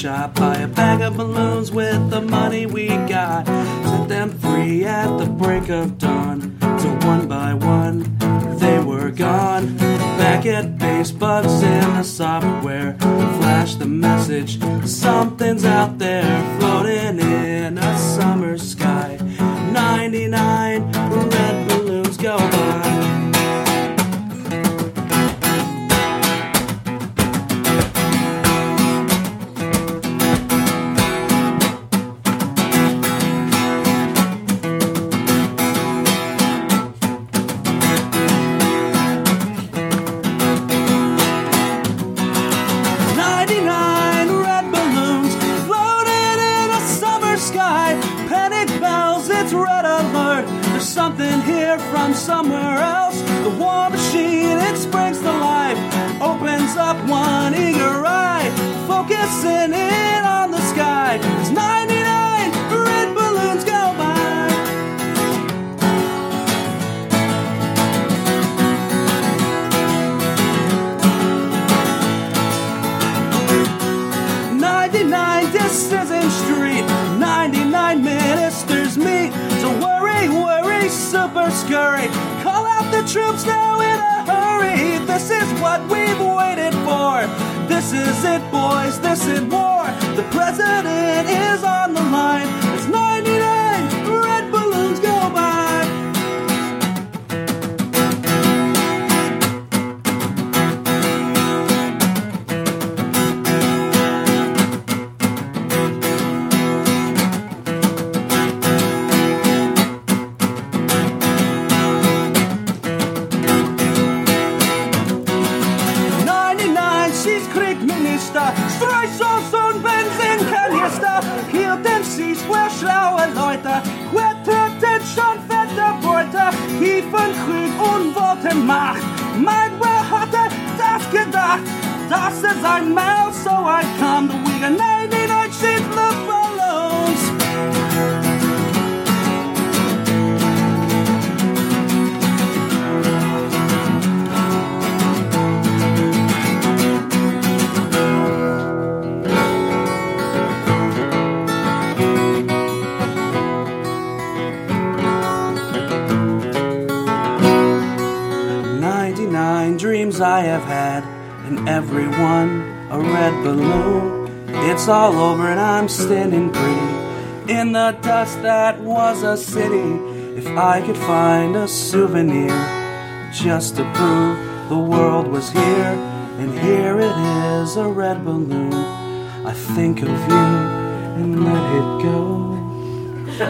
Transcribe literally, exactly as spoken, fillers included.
shop, buy a bag of balloons with the money we got, set them free at the break of dawn. So one by one, they were gone. Back at base, bugs in the software flash the message, something's out there floating in a summer sky. ninety-nine red balloons go by. Something here from somewhere else. The war machine, it springs to life, opens up one eager eye, focusing in on the sky. As ninety-nine red balloons go by. ninety-nine Decision Street, ninety-nine ministers meet to worry, worry, super scurry. Call out the troops now in a hurry. This is what we've waited for. This is it, boys, this is war. The president is on the line. It's ninety-nine red balloons go by. Streusels und Benzinkanister, hielten sie für schlaue Leute, wetterten schon fette Beute, hiefen Krieg und wollten Macht. Manchmal hatte das gedacht, dass es einmal so weit kam, the weekend ninety-nine sheet the balloons. ninety-nine dreams I have had, and every one a red balloon. It's all over and I'm standing pretty in the dust that was a city. If I could find a souvenir just to prove the world was here, and here it is, a red balloon. I think of you and let it go.